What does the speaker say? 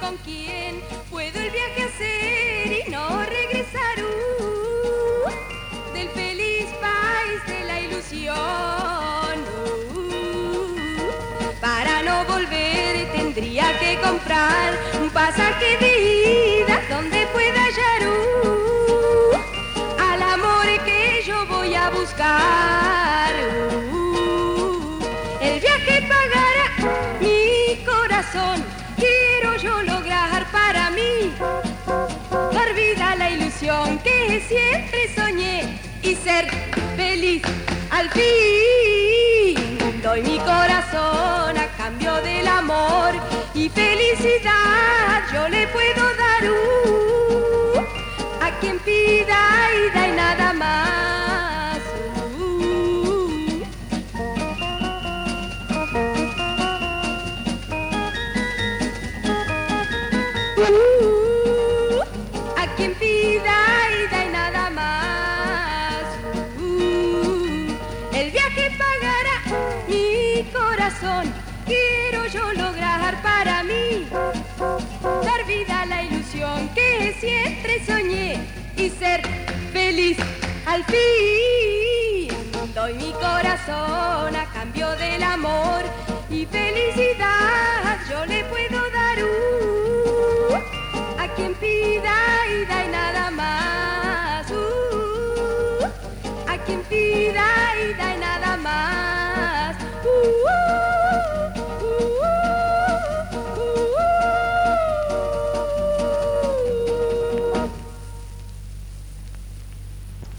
con quién puedo el viaje hacer y no regresar del feliz país de la ilusión. Para no volver tendría que comprar un pasaje de ida donde pueda hallar al amor que yo voy a buscar. El viaje pagará mi corazón, quiero yo lograr para mí, dar vida a la ilusión que siempre soñé y ser feliz al fin. Doy mi corazón a cambio del amor y felicidad yo le puedo dar a quien pida y da y nada más. A quien pida y da y nada más. El viaje pagará mi corazón, quiero yo lograr para mí, dar vida a la ilusión que siempre soñé y ser feliz al fin. Doy mi corazón a cambio del amor y felicidad yo le puedo dar a quien pida y da y nada más. A quien pida y da y nada más.